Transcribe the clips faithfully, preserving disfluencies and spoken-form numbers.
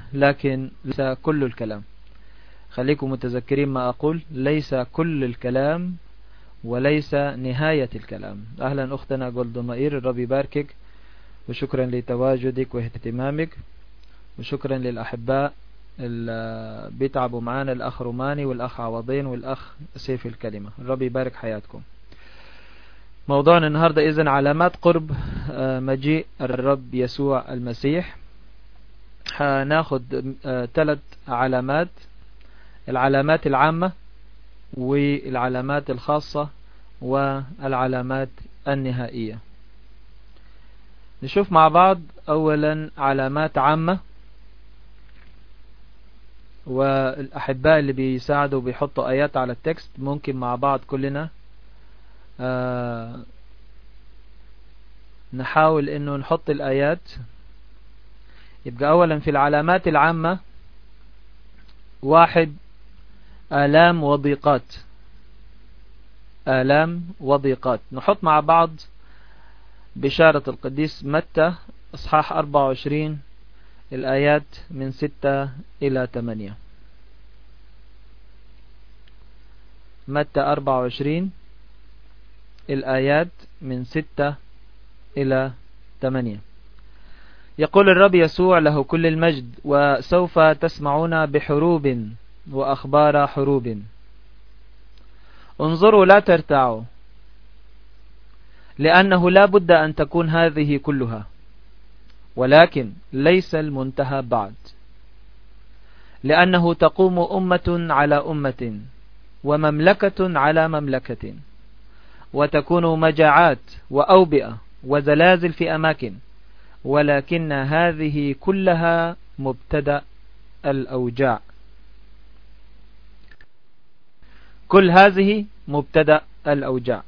لكن ليس كل الكلام. خليكم متذكرين ما أقول، ليس كل الكلام وليس نهاية الكلام. أهلا أختنا جولدمائير، الرب يباركك، وشكرا لتواجدك واهتمامك، وشكرا للأحباء اللي بيتعبوا معانا، الأخ روماني والأخ عوضين والأخ سيف الكلمة. الرب يبارك حياتكم. موضوعنا النهاردة إذن علامات قرب مجيء الرب يسوع المسيح. هناخد ثلاث علامات: العلامات العامة والعلامات الخاصة والعلامات النهائية. نشوف مع بعض أولا علامات عامة، والأحباء اللي بيساعدوا بيحطوا آيات على التكست ممكن مع بعض كلنا آه نحاول انه نحط الآيات. يبقى أولا في العلامات العامة: واحد، آلام وضيقات. آلام وضيقات. نحط مع بعض بشارة القديس متى اصحاح أربعة وعشرين الآيات من ستة إلى ثمانية. متى أربعة وعشرين الآيات من ستة إلى ثمانية. يقول الرب يسوع له كل المجد: وسوف تسمعون بحروب وأخبار حروب، انظروا لا ترتعوا، لأنه لا بد أن تكون هذه كلها، ولكن ليس المنتهى بعد. لأنه تقوم أمة على أمة ومملكة على مملكة، وتكون مجاعات وأوبئة وزلازل في أماكن، ولكن هذه كلها مبتدأ الأوجاع. كل هذه مبتدأ الأوجاع.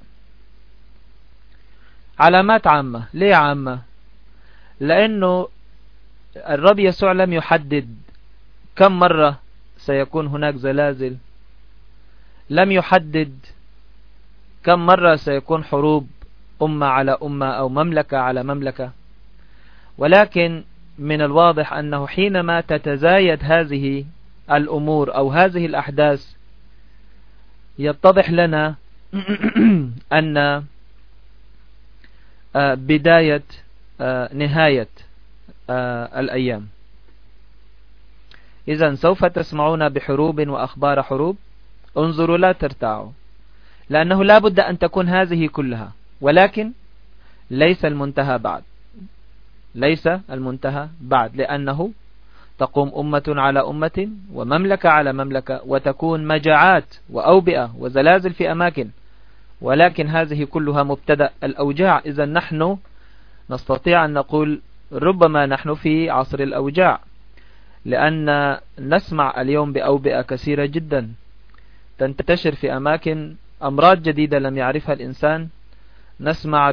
علامات عامة. ليه عامة؟ لأنه الرب يسوع لم يحدد كم مرة سيكون هناك زلازل، لم يحدد كم مرة سيكون حروب أمة على أمة أو مملكة على مملكة، ولكن من الواضح أنه حينما تتزايد هذه الأمور أو هذه الأحداث يتضح لنا أن بداية نهاية الأيام. إذن سوف تسمعون بحروب وأخبار حروب، انظروا لا ترتعوا، لأنه لا بد أن تكون هذه كلها، ولكن ليس المنتهى بعد. ليس المنتهى بعد، لأنه تقوم أمة على أمة ومملكة على مملكة، وتكون مجاعات وأوبئة وزلازل في أماكن، ولكن هذه كلها مبتدأ الأوجاع. إذن نحن نستطيع أن نقول ربما نحن في عصر الأوجاع، لأن نسمع اليوم بأوبئة كثيرة جدا تنتشر في أماكن، أمراض جديدة لم يعرفها الإنسان، نسمع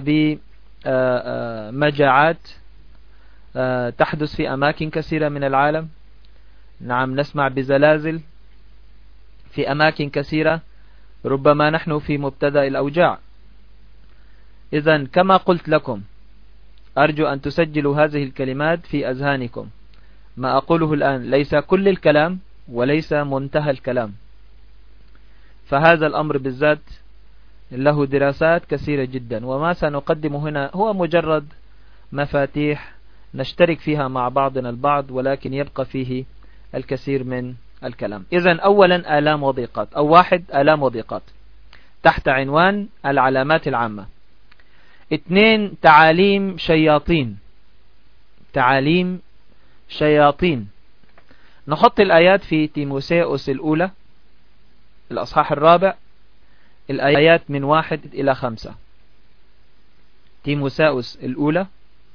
بمجاعات تحدث في أماكن كثيرة من العالم. نعم، نسمع بزلازل في أماكن كثيرة. ربما نحن في مبتدأ الأوجاع. إذن كما قلت لكم، أرجو أن تسجلوا هذه الكلمات في أذهانكم. ما أقوله الآن ليس كل الكلام وليس منتهى الكلام، فهذا الأمر بالذات له دراسات كثيرة جدا، وما سنقدم هنا هو مجرد مفاتيح نشترك فيها مع بعضنا البعض، ولكن يبقى فيه الكثير من الكلام. إذن أولا آلام وضيقات، أو واحد آلام وضيقات تحت عنوان العلامات العامة. اثنين تعاليم شياطين. تعاليم شياطين. نحط الآيات في تيموثاوس الأولى الأصحاح الرابع الآيات من واحد إلى خمسة. تيموثاوس الأولى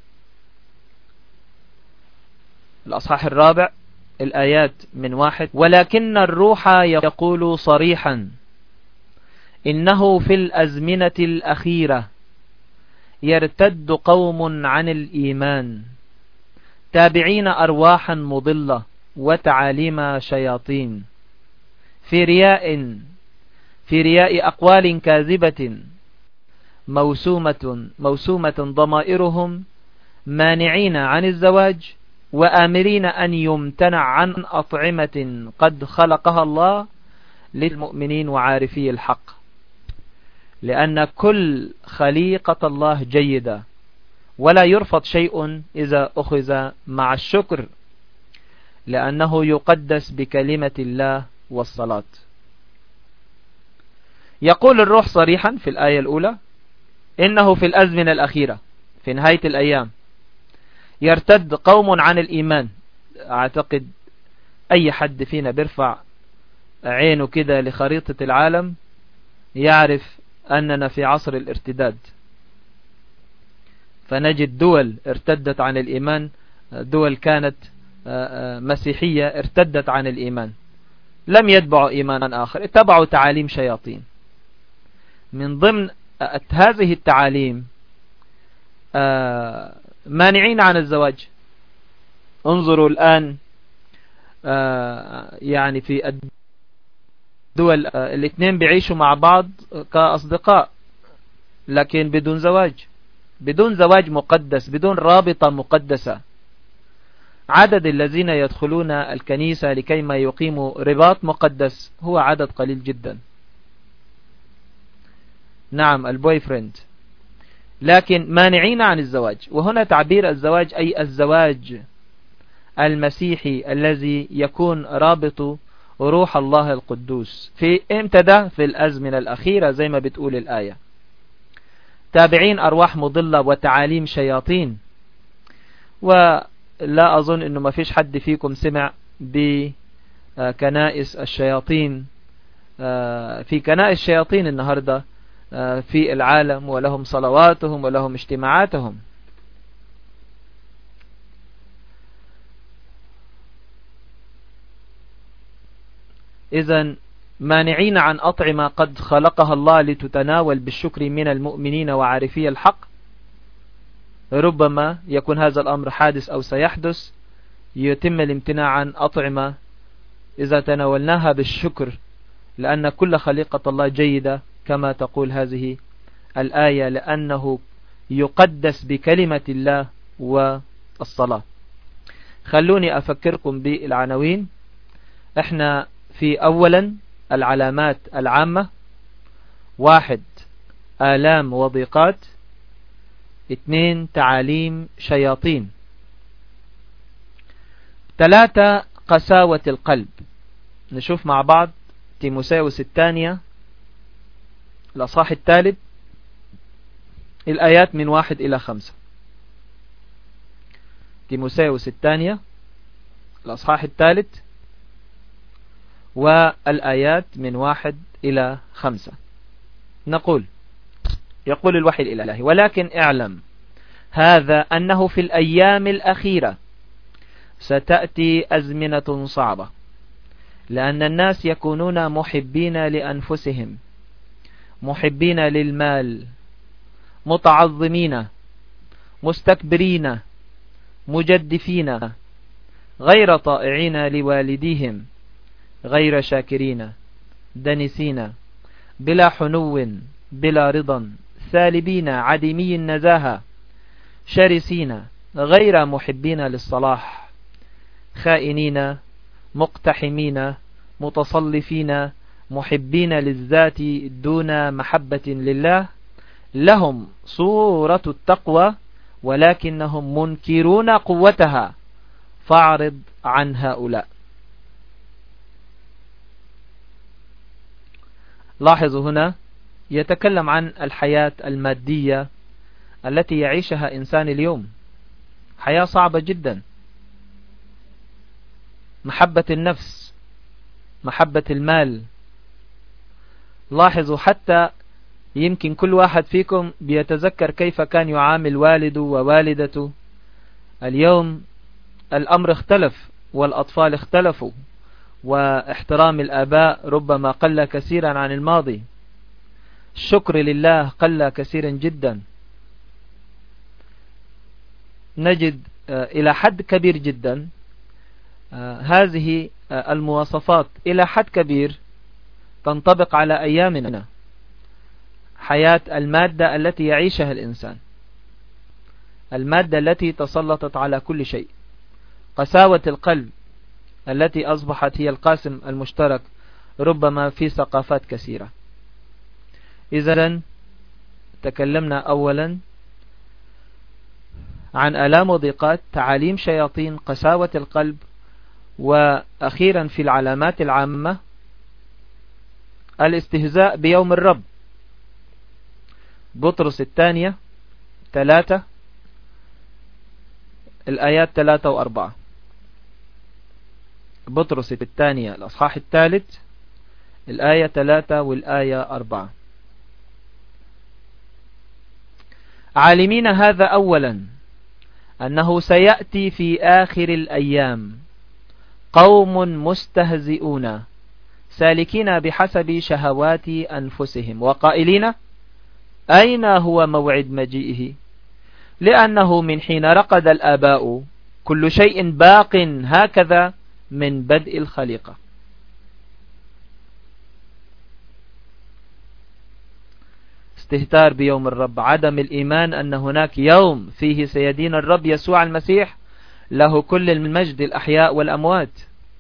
الأصحاح الرابع الآيات من واحد: ولكن الروح يقول صريحا إنه في الأزمنة الأخيرة يرتد قوم عن الإيمان تابعين أرواحا مضلة وتعاليم شياطين في رياء في رياء أقوال كاذبة موسومة موسومة ضمائرهم مانعين عن الزواج وآمرين أن يمتنع عن أطعمة قد خلقها الله للمؤمنين وعارفي الحق، لأن كل خليقة الله جيدة، ولا يرفض شيء إذا أخذ مع الشكر، لأنه يقدس بكلمة الله والصلاة. يقول الروح صريحا في الآية الأولى إنه في الأزمنة الأخيرة في نهاية الأيام يرتد قوم عن الإيمان. أعتقد أي حد فينا بيرفع عينه كده لخريطة العالم يعرف أننا في عصر الارتداد، فنجد دول ارتدت عن الإيمان، دول كانت مسيحية ارتدت عن الإيمان، لم يتبعوا إيمانا آخر، اتبعوا تعاليم شياطين. من ضمن هذه التعاليم مانعين عن الزواج. انظروا الآن يعني في الدول الاثنين بيعيشوا مع بعض كأصدقاء لكن بدون زواج، بدون زواج مقدس، بدون رابطة مقدسة. عدد الذين يدخلون الكنيسة لكي ما يقيموا رباط مقدس هو عدد قليل جدا. نعم البوي فريند، لكن مانعين عن الزواج. وهنا تعبير الزواج أي الزواج المسيحي الذي يكون رابط روح الله القدوس. في امتى ده؟ في الأزمنة الأخيرة زي ما بتقول الآية، تابعين أرواح مضلة وتعاليم شياطين. ولا أظن أنه ما فيش حد فيكم سمع بكنائس الشياطين. في كنائس الشياطين النهاردة في العالم، ولهم صلواتهم ولهم اجتماعاتهم. إذن مانعين عن أطعمة قد خلقها الله لتتناول بالشكر من المؤمنين وعارفي الحق. ربما يكون هذا الأمر حادث أو سيحدث، يتم الامتناع عن أطعمة إذا تناولناها بالشكر، لأن كل خليقة الله جيدة كما تقول هذه الآية، لأنه يقدس بكلمة الله والصلاة. خلوني أفكركم بالعناوين. احنا في أولا العلامات العامة: واحد آلام وضيقات، اثنين تعاليم شياطين، ثلاثة قساوة القلب. نشوف مع بعض تيموثاوس الثانية الأصحاح الثالث الآيات من واحد إلى خمسة. تيموثاوس الثانية الأصحاح الثالث والآيات من واحد إلى خمسة. نقول: يقول الوحي الإلهي: ولكن اعلم هذا أنه في الأيام الأخيرة ستأتي أزمنة صعبة، لأن الناس يكونون محبين لأنفسهم، محبين للمال، متعظمين، مستكبرين، مجدفين، غير طائعين لوالديهم، غير شاكرين، دنسين، بلا حنو، بلا رضا، سالبين، عديمي النزاهة، شرسين، غير محبين للصلاح، خائنين، مقتحمين، متصلفين، محبين للذات دون محبة لله، لهم صورة التقوى ولكنهم منكرون قوتها، فاعرض عن هؤلاء. لاحظوا هنا يتكلم عن الحياة المادية التي يعيشها إنسان اليوم، حياة صعبة جدا. محبة النفس، محبة المال. لاحظوا حتى يمكن كل واحد فيكم بيتذكر كيف كان يعامل والده ووالدته. اليوم الأمر اختلف والأطفال اختلفوا، واحترام الآباء ربما قل كثيرا عن الماضي. الشكر لله قل كثيرا جدا. نجد إلى حد كبير جدا هذه المواصفات إلى حد كبير تنطبق على أيامنا. حياة المادة التي يعيشها الإنسان، المادة التي تسلطت على كل شيء. قساوة القلب التي أصبحت هي القاسم المشترك ربما في ثقافات كثيرة. إذن تكلمنا أولا عن آلام وضيقات، تعاليم شياطين، قساوة القلب، وأخيرا في العلامات العامة الاستهزاء بيوم الرب. بطرس الثانية ثلاثة، الآيات ثلاثة وأربعة. بطرس الثانية الأصحاح الثالث الآية ثلاثة والآية أربعة. عالمين هذا أولا أنه سيأتي في آخر الأيام قوم مستهزئون سالكين بحسب شهوات أنفسهم وقائلين أين هو موعد مجيئه؟ لأنه من حين رقد الآباء كل شيء باق هكذا من بدء الخليقة. استهتار بيوم الرب، عدم الإيمان أن هناك يوم فيه سيدين الرب يسوع المسيح له كل المجد الأحياء والأموات،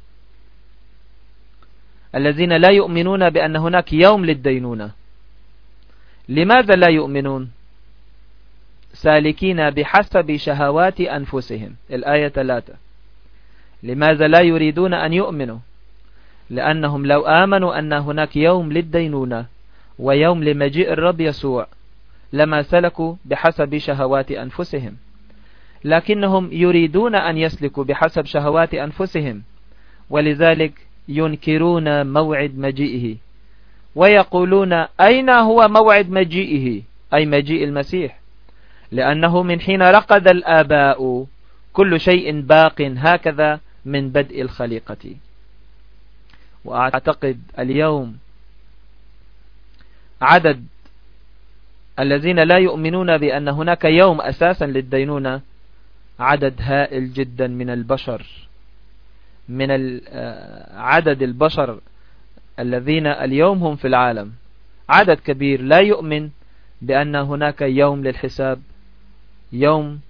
الذين لا يؤمنون بأن هناك يوم للدينونة. لماذا لا يؤمنون؟ سالكين بحسب شهوات أنفسهم، الآية ثلاثة. لماذا لا يريدون أن يؤمنوا؟ لأنهم لو آمنوا أن هناك يوم للدينونة ويوم لمجيء الرب يسوع لما سلكوا بحسب شهوات أنفسهم، لكنهم يريدون أن يسلكوا بحسب شهوات أنفسهم، ولذلك ينكرون موعد مجيئه ويقولون أين هو موعد مجيئه، أي مجيء المسيح، لأنه من حين رقد الآباء كل شيء باق هكذا من بدء الخليقة. وأعتقد اليوم عدد الذين لا يؤمنون بأن هناك يوم أساسا للدينونة عدد هائل جدا من البشر، من عدد البشر الذين اليوم هم في العالم، عدد كبير لا يؤمن بأن هناك يوم للحساب، يوم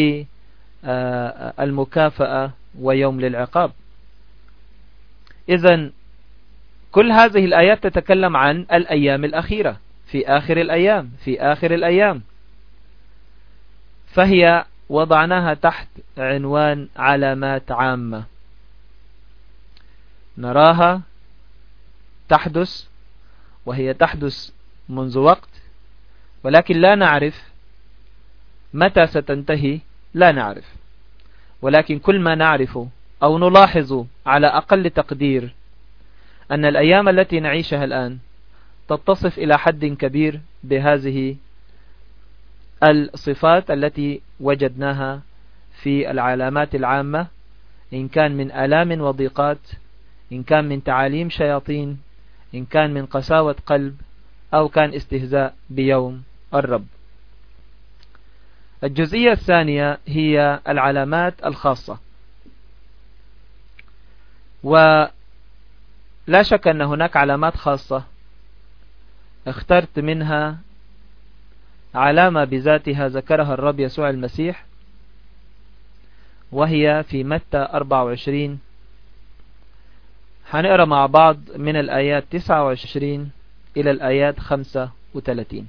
للمكافأة ويوم للعقاب. إذن كل هذه الآيات تتكلم عن الأيام الأخيرة، في آخر الأيام، في آخر الأيام، فهي وضعناها تحت عنوان علامات عامة نراها تحدث، وهي تحدث منذ وقت، ولكن لا نعرف متى ستنتهي، لا نعرف. ولكن كل ما نعرفه أو نلاحظ على أقل تقدير أن الأيام التي نعيشها الآن تتصف إلى حد كبير بهذه الصفات التي وجدناها في العلامات العامة، إن كان من آلام وضيقات، إن كان من تعاليم شياطين، إن كان من قساوة قلب، أو كان استهزاء بيوم الرب. الجزئية الثانية هي العلامات الخاصة، ولا شك أن هناك علامات خاصة، اخترت منها علامة بذاتها ذكرها الرب يسوع المسيح، وهي في متى أربعة وعشرين. هنقرأ مع بعض من الآيات تسعة وعشرين إلى الآيات خمسة وثلاثين.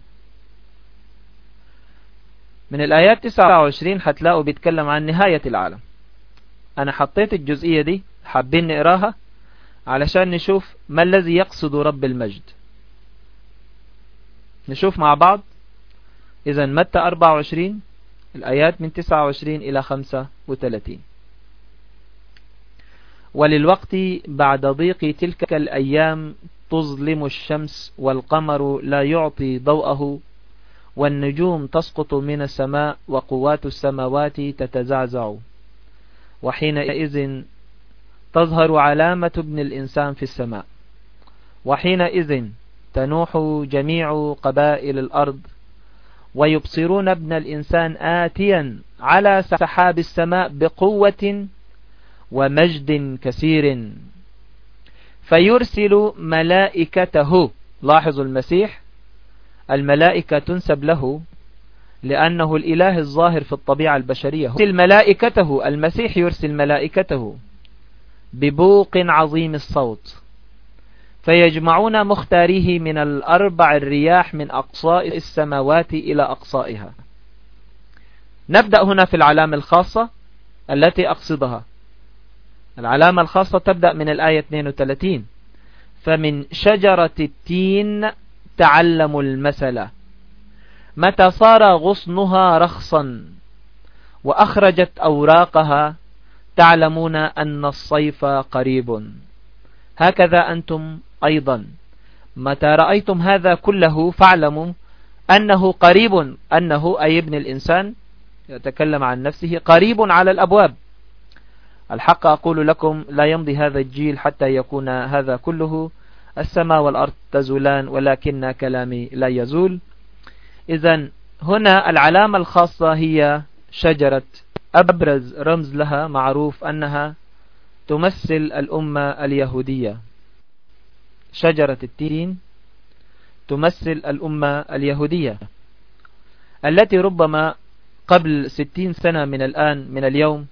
من الآيات تسعة وعشرين هتلاقوا بيتكلم عن نهاية العالم. أنا حطيت الجزئية دي، حابين نقراها علشان نشوف ما الذي يقصد رب المجد. نشوف مع بعض. إذا متى أربعة وعشرين الآيات من تسعة وعشرين إلى خمسة وثلاثين. وللوقت بعد ضيق تلك الأيام تظلم الشمس والقمر لا يعطي ضوءه والنجوم تسقط من السماء وقوات السماوات تتزعزع، وحينئذ تظهر علامة ابن الإنسان في السماء، وحينئذ تنوح جميع قبائل الأرض ويبصرون ابن الإنسان آتيا على سحاب السماء بقوة ومجد كثير، فيرسل ملائكته. لاحظوا المسيح الملائكة تنسب له لأنه الإله الظاهر في الطبيعة البشرية. يرسل ملائكته، المسيح يرسل ملائكته ببوق عظيم الصوت فيجمعون مختاريه من الأربع الرياح من أقصاء السماوات إلى أقصائها. نبدأ هنا في العلامة الخاصة التي أقصدها. العلامة الخاصة تبدأ من الآية اثنين وثلاثين: فمن شجرة التين تعلموا المثل متى صار غصنها رخصا وأخرجت أوراقها تعلمون أن الصيف قريب. هكذا أنتم أيضا متى رأيتم هذا كله فاعلموا أنه قريب، أنه أي ابن الإنسان يتكلم عن نفسه قريب على الأبواب. الحق أقول لكم لا يمضي هذا الجيل حتى يكون هذا كله. السماء والأرض تزولان ولكن كلامي لا يزول. إذن هنا العلامة الخاصة هي شجرة، أبرز رمز لها معروف أنها تمثل الأمة اليهودية. شجرة التين تمثل الأمة اليهودية التي ربما قبل ستين سنة من الآن من اليوم،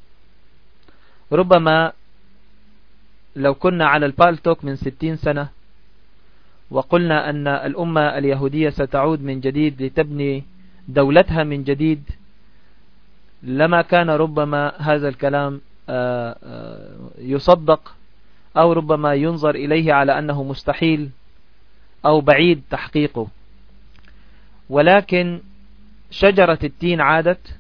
ربما لو كنا على البالتوك من ستين سنة وقلنا أن الأمة اليهودية ستعود من جديد لتبني دولتها من جديد، لما كان ربما هذا الكلام يصدق أو ربما ينظر إليه على أنه مستحيل أو بعيد تحقيقه. ولكن شجرة التين عادت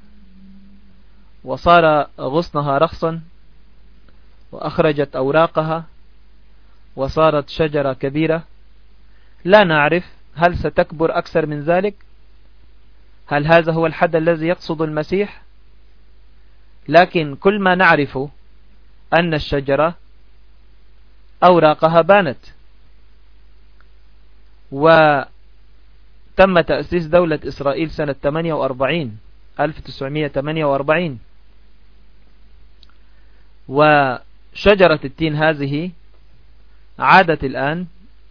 وصار غصنها رخصا وأخرجت أوراقها وصارت شجرة كبيرة. لا نعرف هل ستكبر أكثر من ذلك، هل هذا هو الحد الذي يقصد المسيح، لكن كل ما نعرفه أن الشجرة أوراقها بانت. وتم تأسيس دولة إسرائيل سنة ثمانية وأربعين ألف وتسعمائة وثمانية وأربعين، وشجرة التين هذه عادت الآن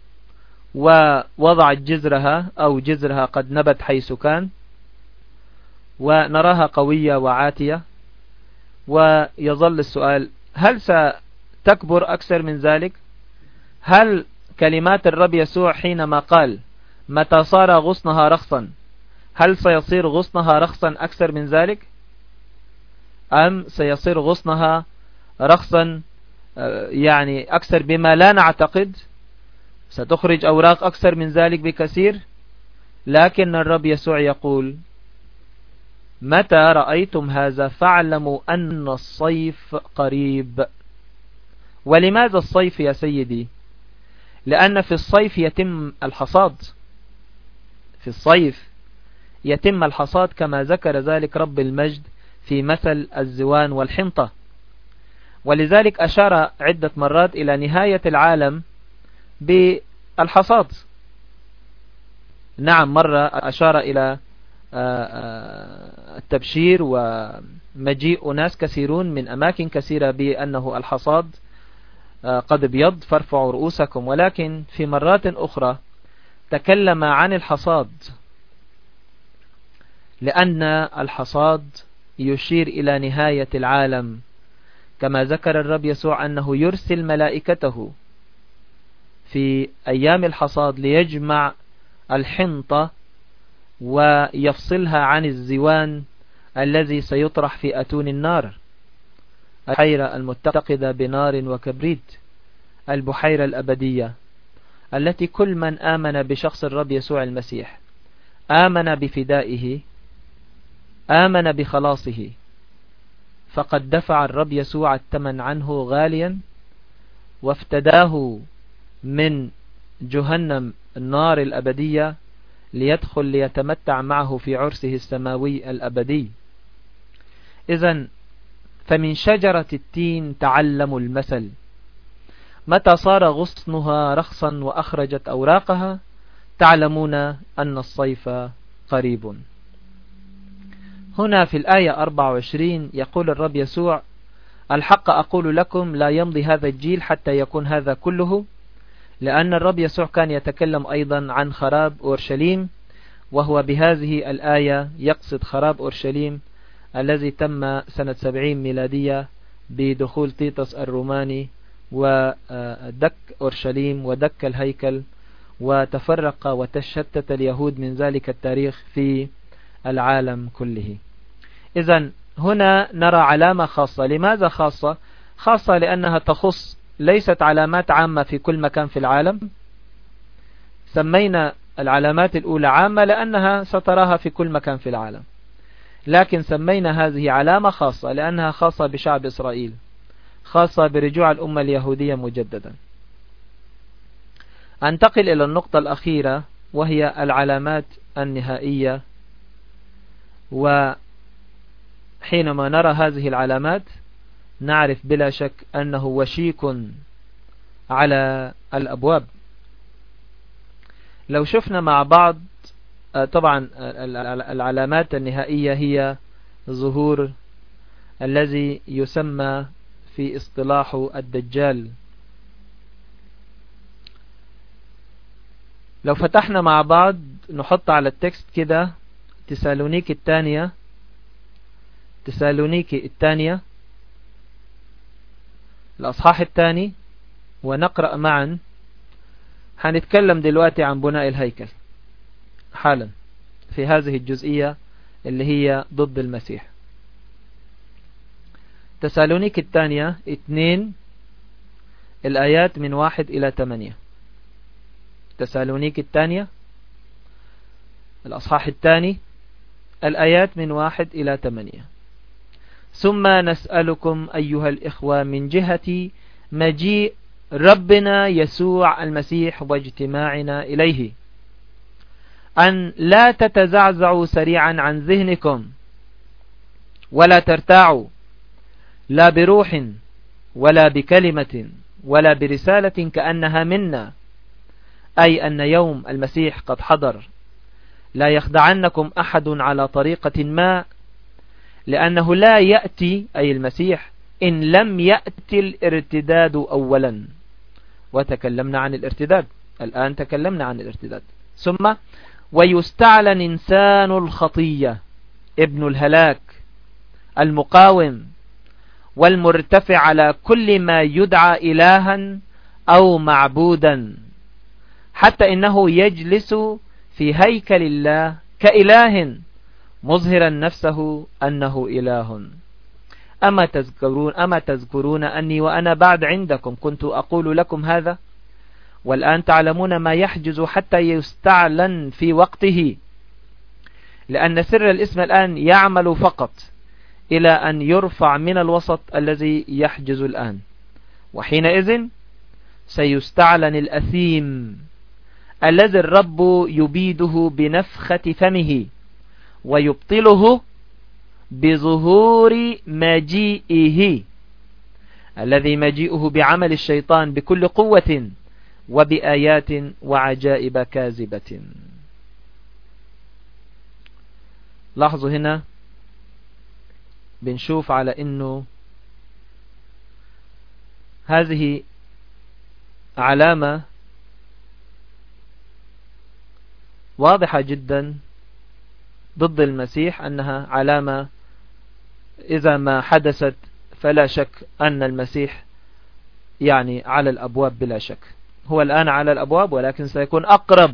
ووضعت جذرها أو جذرها قد نبت حيث كان، ونراها قوية وعاتية. ويظل السؤال هل ستكبر أكثر من ذلك؟ هل كلمات الرب يسوع حينما قال متى صار غصنها رخصا، هل سيصير غصنها رخصا أكثر من ذلك، أم سيصير غصنها رخصا يعني أكثر بما لا نعتقد، ستخرج أوراق أكثر من ذلك بكثير؟ لكن الرب يسوع يقول متى رأيتم هذا فاعلموا أن الصيف قريب. ولماذا الصيف يا سيدي؟ لأن في الصيف يتم الحصاد، في الصيف يتم الحصاد كما ذكر ذلك رب المجد في مثل الزوان والحنطة. ولذلك أشار عدة مرات إلى نهاية العالم بالحصاد. نعم، مرة أشار إلى التبشير ومجيء ناس كثيرون من أماكن كثيرة بأنه الحصاد قد بيض فارفعوا رؤوسكم، ولكن في مرات أخرى تكلم عن الحصاد لأن الحصاد يشير إلى نهاية العالم، كما ذكر الرب يسوع أنه يرسل ملائكته في أيام الحصاد ليجمع الحنطة ويفصلها عن الزوان الذي سيطرح في أتون النار، البحيرة المتقدة بنار وكبريت، البحيرة الأبدية التي كل من آمن بشخص الرب يسوع المسيح، آمن بفدائه، آمن بخلاصه، فقد دفع الرب يسوع الثمن عنه غاليا وافتداه من جهنم النار الأبدية ليدخل ليتمتع معه في عرسه السماوي الأبدي. إذن فمن شجرة التين تعلموا المثل متى صار غصنها رخصا وأخرجت أوراقها تعلمون أن الصيف قريب. هنا في الآية أربعة وعشرين يقول الرب يسوع الحق أقول لكم لا يمضي هذا الجيل حتى يكون هذا كله، لأن الرب يسوع كان يتكلم أيضا عن خراب أورشليم وهو بهذه الآية يقصد خراب أورشليم الذي تم سنة سبعين ميلادية بدخول تيتوس الروماني ودك أورشليم ودك الهيكل، وتفرق وتشتت اليهود من ذلك التاريخ في العالم كله. إذن هنا نرى علامة خاصة. لماذا خاصة؟ خاصة لأنها تخص، ليست علامات عامة في كل مكان في العالم. سمينا العلامات الأولى عامة لأنها ستراها في كل مكان في العالم، لكن سمينا هذه علامة خاصة لأنها خاصة بشعب إسرائيل، خاصة برجوع الأمة اليهودية مجددا. أنتقل إلى النقطة الأخيرة وهي العلامات النهائية. وحينما نرى هذه العلامات نعرف بلا شك أنه وشيك على الأبواب. لو شفنا مع بعض، طبعا العلامات النهائية هي ظهور الذي يسمى في اصطلاح الدجال. لو فتحنا مع بعض نحط على التكست كده تسالونيك الثانية تسالونيك الثانية الأصحاح الثاني، ونقرأ معا. هنتكلم دلوقتي عن بناء الهيكل حالا في هذه الجزئية اللي هي ضد المسيح. تسالونيك الثانية اثنين الآيات من واحد إلى ثمانية. تسالونيك الثانية الأصحاح الثاني الآيات من واحد إلى ثمانية. ثم نسألكم أيها الإخوة من جهة مجيء ربنا يسوع المسيح واجتماعنا إليه أن لا تتزعزعوا سريعا عن ذهنكم، ولا ترتاعوا، لا بروح ولا بكلمة ولا برسالة كأنها منا، أي أن يوم المسيح قد حضر. لا يخدعنكم أحد على طريقة ما، لأنه لا يأتي أي المسيح إن لم يأتي الارتداد أولا. وتكلمنا عن الارتداد، الآن تكلمنا عن الارتداد. ثم ويستعلن إنسان الخطية ابن الهلاك المقاوم والمرتفع على كل ما يدعى إلها أو معبودا، حتى إنه يجلس في هيكل الله كإله مظهرا نفسه أنه إله. أما تذكرون, أما تذكرون أني وأنا بعد عندكم كنت أقول لكم هذا، والآن تعلمون ما يحجز حتى يستعلن في وقته، لأن سر الاسم الآن يعمل فقط إلى أن يرفع من الوسط الذي يحجز الآن، وحينئذ سيستعلن الأثيم الذي الرب يبيده بنفخة فمه ويبطله بظهور مجيئه، الذي مجيئه بعمل الشيطان بكل قوة وبآيات وعجائب كاذبة. لاحظوا هنا بنشوف على انه هذه علامة واضحة جدا ضد المسيح، أنها علامة إذا ما حدثت فلا شك أن المسيح يعني على الأبواب بلا شك. هو الآن على الأبواب ولكن سيكون أقرب.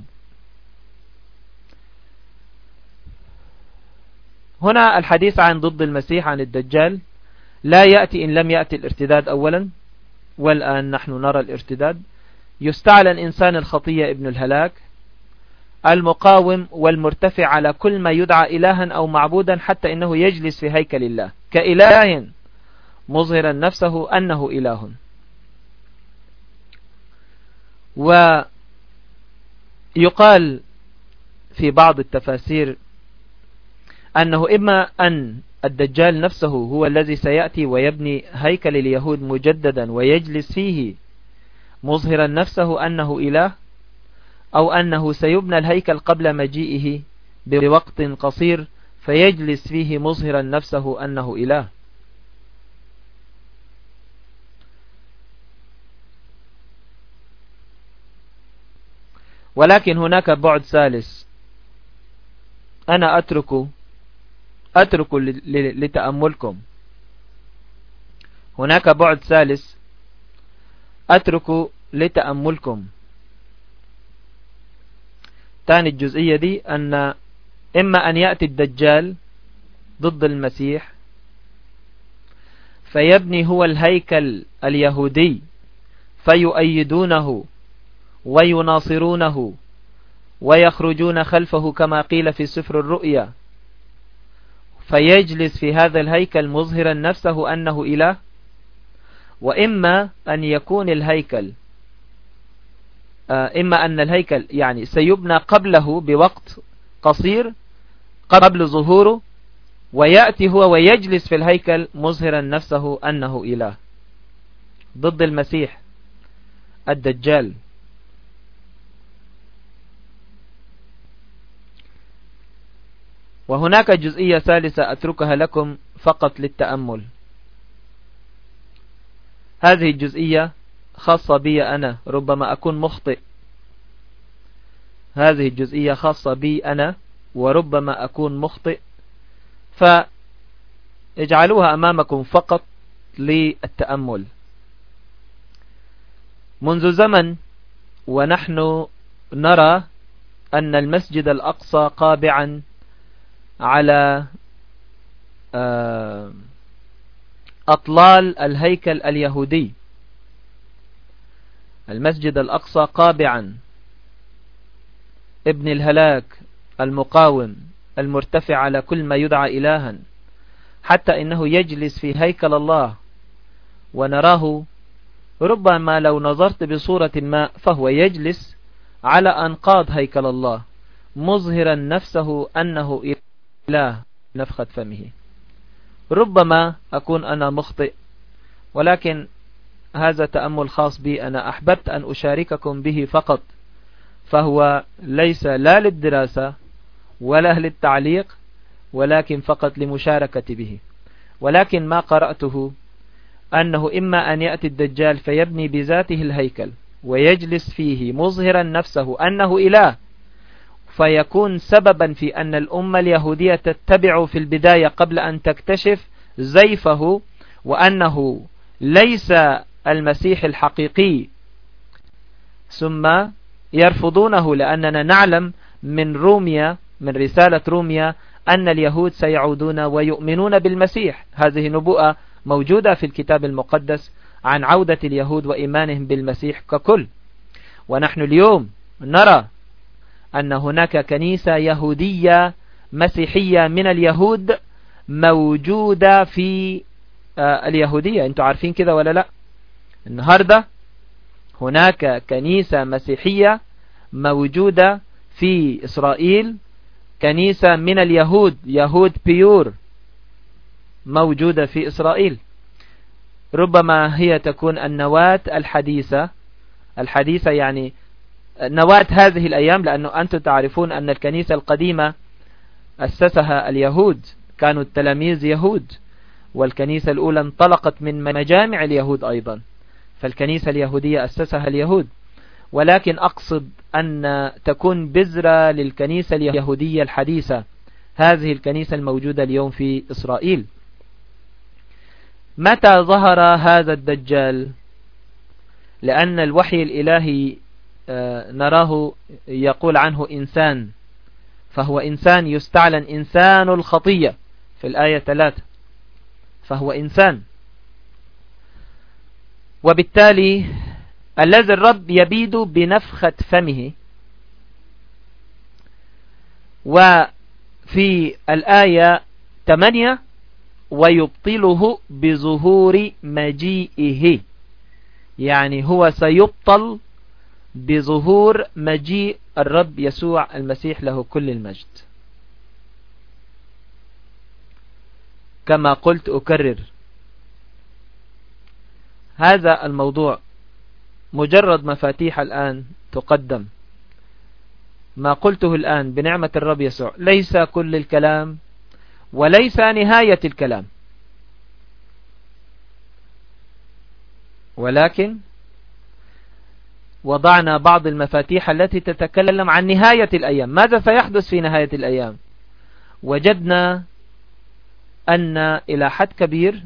هنا الحديث عن ضد المسيح عن الدجال لا يأتي إن لم يأتي الارتداد أولا، والآن نحن نرى الارتداد. يستعلن إنسان الخطية ابن الهلاك المقاوم والمرتفع على كل ما يدعى إلها أو معبودا، حتى إنه يجلس في هيكل الله كإله مظهرا نفسه أنه إله. ويقال في بعض التفاسير أنه إما أن الدجال نفسه هو الذي سيأتي ويبني هيكل اليهود مجددا ويجلس فيه مظهرا نفسه أنه إله، أو أنه سيبنى الهيكل قبل مجيئه بوقت قصير فيجلس فيه مظهرا نفسه أنه إله. ولكن هناك بعد ثالث، أنا أترك أترك لتأملكم. هناك بعد ثالث أترك لتأملكم. تاني الجزئية دي أن إما أن يأتي الدجال ضد المسيح فيبني هو الهيكل اليهودي فيؤيدونه ويناصرونه ويخرجون خلفه كما قيل في سفر الرؤيا، فيجلس في هذا الهيكل مظهرا نفسه أنه إله. وإما أن يكون الهيكل إما أن الهيكل يعني سيبنى قبله بوقت قصير قبل ظهوره، ويأتي هو ويجلس في الهيكل مظهرا نفسه أنه إله ضد المسيح الدجال. وهناك جزئية ثالثة أتركها لكم فقط للتأمل. هذه الجزئية خاصة بي أنا، ربما أكون مخطئ. هذه الجزئية خاصة بي أنا وربما أكون مخطئ، فاجعلوها أمامكم فقط للتأمل. منذ زمن ونحن نرى أن المسجد الأقصى قابعا على أطلال الهيكل اليهودي. المسجد الأقصى قابعا، ابن الهلاك المقاوم المرتفع على كل ما يدعى إلها، حتى إنه يجلس في هيكل الله ونراه ربما لو نظرت بصورة ما فهو يجلس على أنقاض هيكل الله مظهرا نفسه أنه إله نفخة فمه. ربما أكون أنا مخطئ، ولكن هذا تأمل خاص بي أنا، أحببت أن أشارككم به فقط، فهو ليس لا للدراسة ولا للتعليق، ولكن فقط لمشاركة به. ولكن ما قرأته أنه إما أن يأتي الدجال فيبني بذاته الهيكل ويجلس فيه مظهرا نفسه أنه إله، فيكون سببا في أن الأمة اليهودية تتبع في البداية قبل أن تكتشف زيفه وأنه ليس المسيح الحقيقي، ثم يرفضونه، لأننا نعلم من روميا من رسالة روميا أن اليهود سيعودون ويؤمنون بالمسيح. هذه نبوءة موجودة في الكتاب المقدس عن عودة اليهود وإيمانهم بالمسيح ككل. ونحن اليوم نرى أن هناك كنيسة يهودية مسيحية من اليهود موجودة في اليهودية. أنتوا عارفين كده ولا لا؟ النهاردة هناك كنيسة مسيحية موجودة في إسرائيل، كنيسة من اليهود، يهود بيور، موجودة في إسرائيل. ربما هي تكون النواة الحديثة الحديثة يعني نواة هذه الأيام، لأنه أنتم تعرفون أن الكنيسة القديمة أسسها اليهود، كانوا التلاميذ يهود، والكنيسة الأولى انطلقت من مجامع اليهود أيضا، فالكنيسة اليهودية أسسها اليهود. ولكن أقصد أن تكون بذرة للكنيسة اليهودية الحديثة، هذه الكنيسة الموجودة اليوم في إسرائيل. متى ظهر هذا الدجال؟ لأن الوحي الإلهي نراه يقول عنه إنسان، فهو إنسان يستعلن إنسان الخطية في الآية ثلاثة، فهو إنسان. وبالتالي الذي الرب يبيد بنفخة فمه. وفي الآية ثمانية ويبطله بظهور مجيئه، يعني هو سيبطل بظهور مجيء الرب يسوع المسيح له كل المجد. كما قلت أكرر، هذا الموضوع مجرد مفاتيح الآن تقدم. ما قلته الآن بنعمة الرب يسوع ليس كل الكلام وليس نهاية الكلام، ولكن وضعنا بعض المفاتيح التي تتكلم عن نهاية الأيام. ماذا سيحدث في نهاية الأيام؟ وجدنا أن إلى حد كبير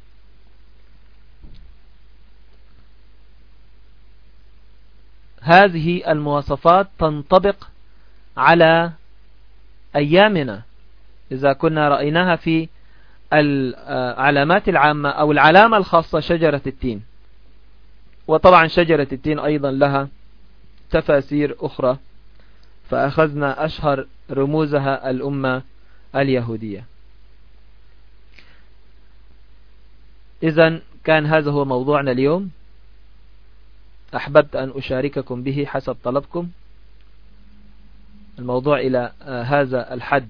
هذه المواصفات تنطبق على أيامنا إذا كنا رأيناها في العلامات العامة أو العلامة الخاصة شجرة التين. وطبعا شجرة التين أيضا لها تفاسير أخرى، فأخذنا أشهر رموزها الأمة اليهودية. إذن كان هذا هو موضوعنا اليوم، أحببت أن أشارككم به حسب طلبكم. الموضوع إلى هذا الحد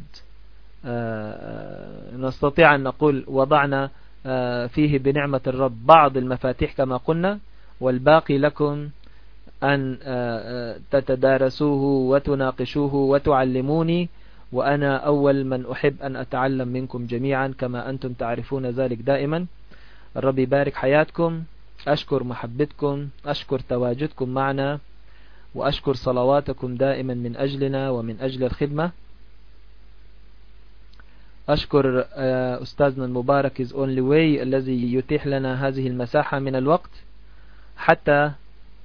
نستطيع أن نقول وضعنا فيه بنعمة الرب بعض المفاتيح كما قلنا، والباقي لكم أن تتدارسوه وتناقشوه وتعلموني، وأنا أول من أحب أن أتعلم منكم جميعا كما أنتم تعرفون ذلك دائما. الرب يبارك حياتكم، أشكر محبتكم، أشكر تواجدكم معنا، وأشكر صلواتكم دائما من أجلنا ومن أجل الخدمة. أشكر أستاذنا المبارك is only way الذي يتيح لنا هذه المساحة من الوقت حتى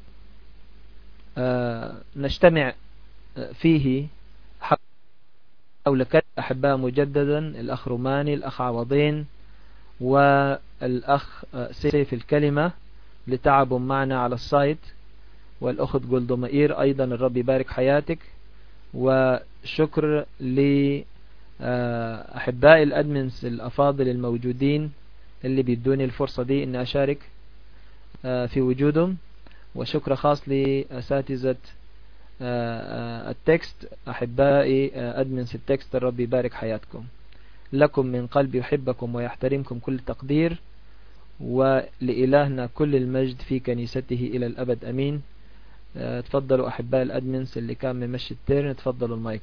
نجتمع فيه حول كلمة أحباء مجددا، الأخ روماني، الأخ عوضين، والأخ سيف الكلمة لتعبوا معنا على السايت، والأخت جولدومائير أيضا الرب يبارك حياتك. وشكر لأحباء الأدمنس الأفاضل الموجودين اللي بيدوني الفرصة دي أن أشارك في وجودهم. وشكر خاص لأساتذة التكست، أحبائي أدمنس التكست، الرب يبارك حياتكم. لكم من قلب يحبكم ويحترمكم كل تقدير، ولإلهنا كل المجد في كنيسته إلى الأبد أمين. تفضلوا أحباء الأدمنس اللي كان ممشي التيرن، تفضلوا المايك.